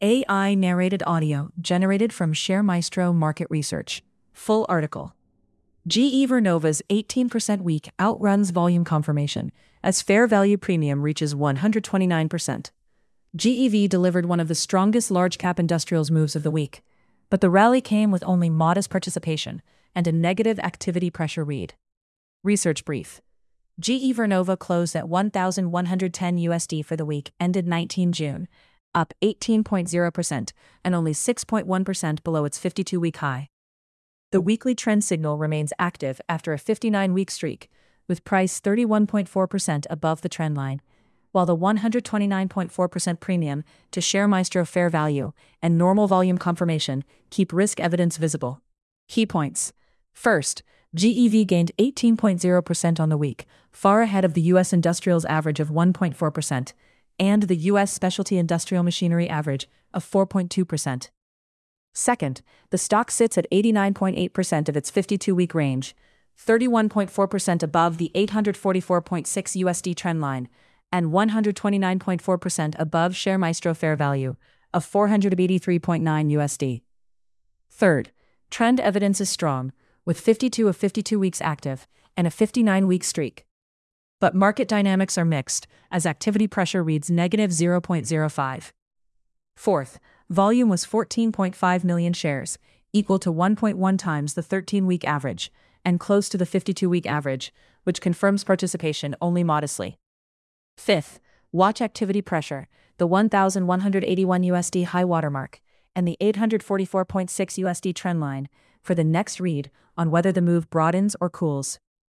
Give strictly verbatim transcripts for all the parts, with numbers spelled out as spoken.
A I narrated audio generated from ShareMaestro Market Research. Full article. G E Vernova's eighteen percent week outruns volume confirmation as fair value premium reaches one hundred twenty-nine percent. G E V delivered one of the strongest large-cap industrials moves of the week, but the rally came with only modest participation and a negative activity pressure read. Research brief. G E Vernova closed at one thousand one hundred ten U S D for the week ended nineteenth of June, up eighteen point zero percent and only six point one percent below its fifty-two-week high. The weekly trend signal remains active after a fifty-nine-week streak, with price thirty-one point four percent above the trend line, while the one hundred twenty-nine point four percent premium to ShareMaestro fair value and normal volume confirmation keep risk evidence visible. Key points. First, G E V gained eighteen point zero percent on the week, far ahead of the U S industrials average of one point four percent, and the U S specialty industrial machinery average of four point two percent. Second, the stock sits at eighty-nine point eight percent of its fifty-two-week range, thirty-one point four percent above the eight hundred forty-four point six U S D trend line, and one hundred twenty-nine point four percent above ShareMaestro fair value of four hundred eighty-three point nine U S D. Third, trend evidence is strong, with fifty-two of fifty-two weeks active and a fifty-nine-week streak. But market dynamics are mixed, as activity pressure reads negative zero point zero five. Fourth, volume was fourteen point five million shares, equal to one point one times the thirteen-week average, and close to the fifty-two-week average, which confirms participation only modestly. Fifth, watch activity pressure, the one thousand one hundred eighty-one U S D high watermark, and the eight hundred forty-four point six U S D trend line, for the next read on whether the move broadens or cools.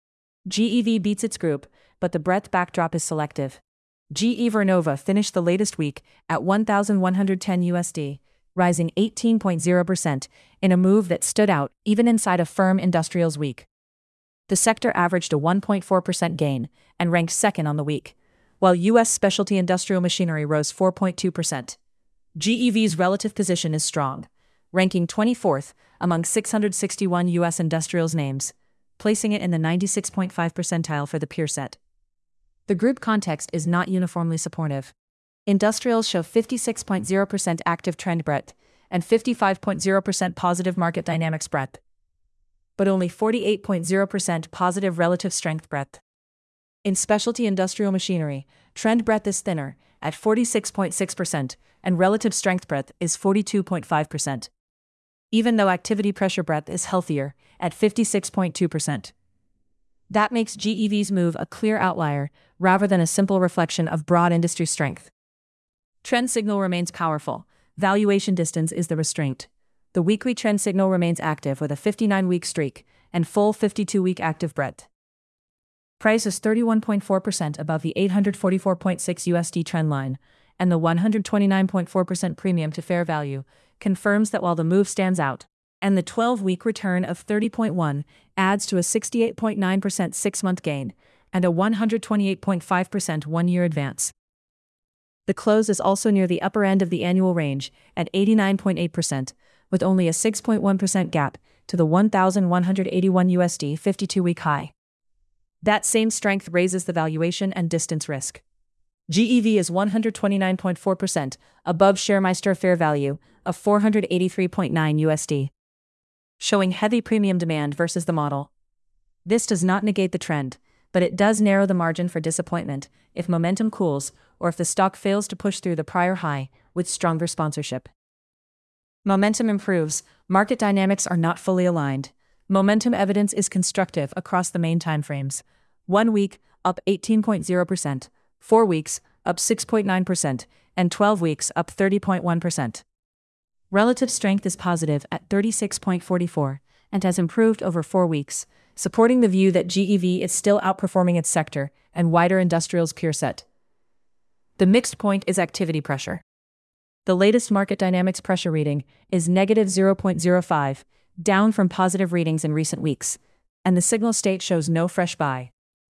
G E V beats its group, but the breadth backdrop is selective. G E Vernova finished the latest week at one thousand one hundred ten U S D, rising eighteen point zero percent in a move that stood out even inside a firm industrials week. The sector averaged a one point four percent gain and ranked second on the week, while U S specialty industrial machinery rose four point two percent. G E V's relative position is strong, ranking twenty-fourth among six hundred sixty-one U S industrials names, placing it in the ninety-six point five percentile for the peer set. The group context is not uniformly supportive. Industrials show fifty-six point zero percent active trend breadth and fifty-five point zero percent positive market dynamics breadth, but only forty-eight point zero percent positive relative strength breadth. In specialty industrial machinery, trend breadth is thinner, at forty-six point six percent, and relative strength breadth is forty-two point five percent. Even though activity pressure breadth is healthier, at fifty-six point two percent. That makes G E V's move a clear outlier, rather than a simple reflection of broad industry strength. Trend signal remains powerful. Valuation distance is the restraint. The weekly trend signal remains active with a fifty-nine-week streak and full fifty-two-week active breadth. Price is thirty-one point four percent above the eight hundred forty-four point six U S D trend line, and the one hundred twenty-nine point four percent premium to fair value confirms that while the move stands out, and the twelve-week return of thirty point one adds to a sixty-eight point nine percent six-month gain and a one hundred twenty-eight point five percent one-year advance. The close is also near the upper end of the annual range at eighty-nine point eight percent, with only a six point one percent gap to the one thousand one hundred eighty-one U S D fifty-two-week high. That same strength raises the valuation and distance risk. G E V is one hundred twenty-nine point four percent above ShareMaestro fair value of four hundred eighty-three point nine U S D, showing heavy premium demand versus the model. This does not negate the trend, but it does narrow the margin for disappointment if momentum cools or if the stock fails to push through the prior high with stronger sponsorship. Momentum improves, market dynamics are not fully aligned. Momentum evidence is constructive across the main timeframes. One week, up eighteen point zero percent, four weeks, up six point nine percent, and twelve weeks, up thirty point one percent. Relative strength is positive at thirty-six point four four and has improved over four weeks, supporting the view that G E V is still outperforming its sector and wider industrials peer set. The mixed point is activity pressure. The latest market dynamics pressure reading is negative zero point zero five, down from positive readings in recent weeks, and the signal state shows no fresh buy.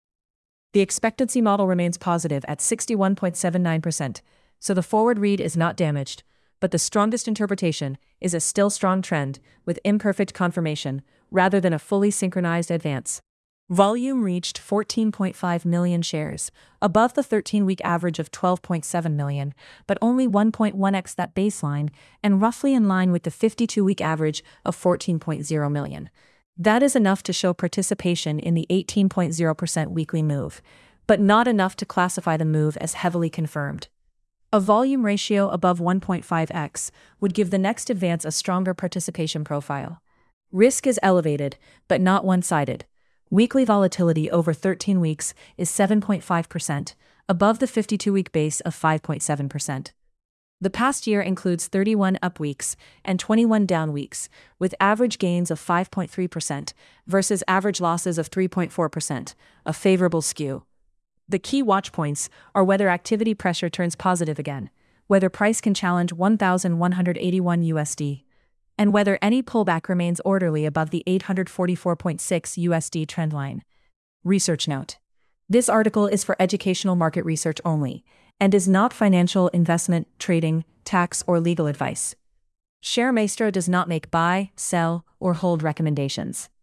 The expectancy model remains positive at sixty-one point seven nine percent, so the forward read is not damaged, but the strongest interpretation is a still strong trend with imperfect confirmation rather than a fully synchronized advance. Volume reached fourteen point five million shares, above the thirteen-week average of twelve point seven million, but only one point one x that baseline, and roughly in line with the fifty-two-week average of fourteen point zero million. That is enough to show participation in the eighteen point zero percent weekly move, but not enough to classify the move as heavily confirmed. A volume ratio above one point five x would give the next advance a stronger participation profile. Risk is elevated, but not one-sided. Weekly volatility over thirteen weeks is seven point five percent, above the fifty-two-week base of five point seven percent. The past year includes thirty-one up weeks and twenty-one down weeks, with average gains of five point three percent versus average losses of three point four percent, a favorable skew. The key watch points are whether activity pressure turns positive again, whether price can challenge one thousand one hundred eighty-one U S D, and whether any pullback remains orderly above the eight hundred forty-four point six U S D trendline. Research note: this article is for educational market research only, and is not financial, investment, trading, tax, or legal advice. ShareMaestro does not make buy, sell, or hold recommendations.